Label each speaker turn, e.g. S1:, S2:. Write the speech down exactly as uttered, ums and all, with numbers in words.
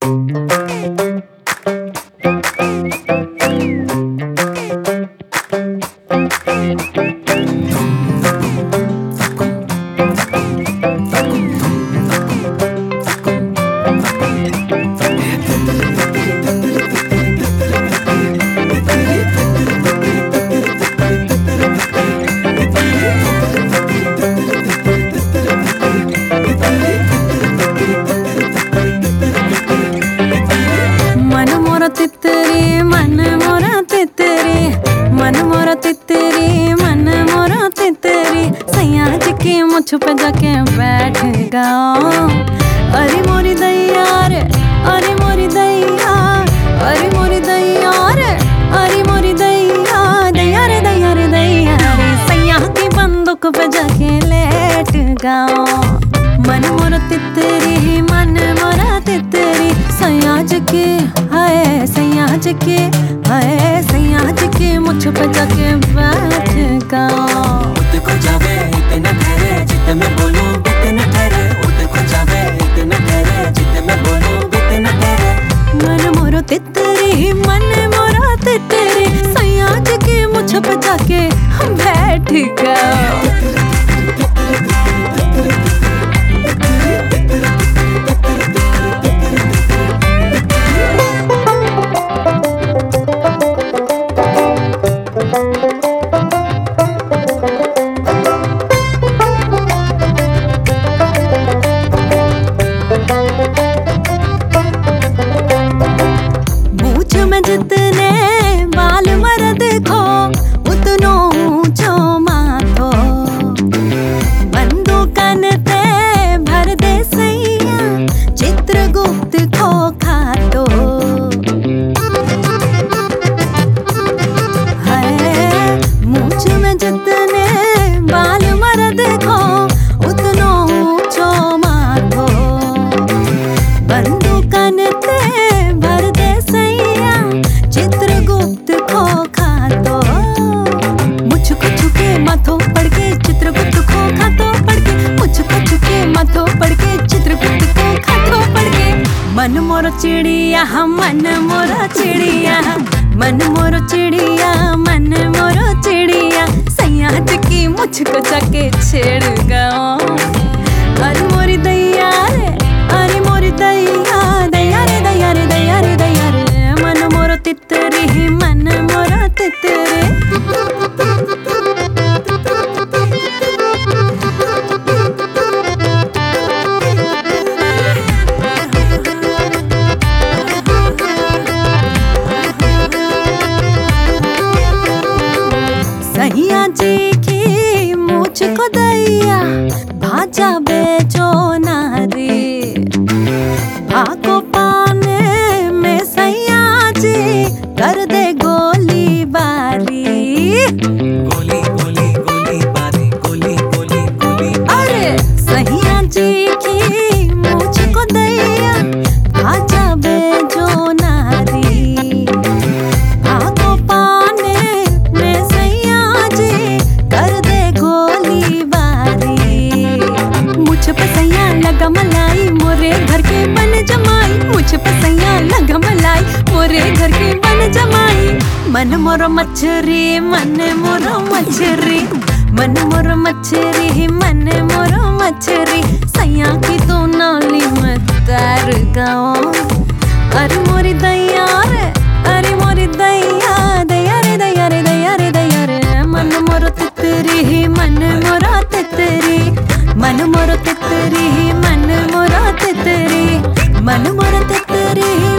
S1: तितरी मन मोरा तितरी मन मोरा तितरी मन मोरा तितरी सैया जी की मुझ पे जाके बैठ गया। अरे मोरी दैया रे अरे मोरी दैया अरे मोरी दैया रे अरे मोरी दैया दैया रे दैया रे दैया रे सैया की बंदूक पे जाके लेट गया। मन मोरा तितरी मन मोरा तितरी सैया जी की हाय सैया जी की हाय सैया जी की मुझ पे जाके बैठ गया।
S2: उठ को जावे इतना ठहरे जितने मैं बोलूं इतना ठहरे उठ को जावे इतना ठहरे जितने मैं बोलूं इतना ठहरे।
S1: मन मोरो तितरी मन मोरा तितरी सैया जी की मुझ पे जाके बैठ गया। जितने बाल मर्द खो उतनो ऊंचो माथो बंदूकन ते भर दे सैया चित्रगुप्त खो खातो। है मूछ में जितने बाल मर्द खो उतनो ऊंचो माथो बंदूकन ते भर दे चित्रगुप्त खो खातो। मुझको छुके माथो पड़ के चित्रगुप्त खो खातो पड़ के मुझको छुके माथो पड़ के चित्रगुप्त खो खातो पड़ के। मन मोरो चिड़िया मन मोरो चिड़िया मन मोरो चिड़िया मन मोरो चिड़िया सैया जी की मुझको जाके छेड़ गया। अरे मोरी दैया रे अरे मोरी दैया दैया रे दैया रे दैया रे दैया रे मन मोरो तितरी मन मोरा तितरी। सैया जी की मुझको दैया भाजा बेचो नारी भागो पाने में सैया जी कर दे गोली बारी
S2: गोली गोली गोली बारी गोली गोली गोली।
S1: अरे सैया जी की मुझको दैया भाजा बेचो नारी भागो पाने में सैया जी कर दे गोली बारी। मुझ पे सैया लगा मलाई मोरे घर के बन जमाई मुझ पे सैया लगा मलाई मोरे घर के बन जमाई। मन मोरो मछरी मन मोरो मछरी मन मोरो मछरी मन मोरो मछरी सैया की तो नाली में तैर गया। अरे मोरी दैया रे अरे मोरी दैया दैया रे दैया रे दैया रे दैया रे मन मोरो तितरी मन मोरा तितरी मन मोरो तितरी मन मोरा तितरी मन मोरा तितरी।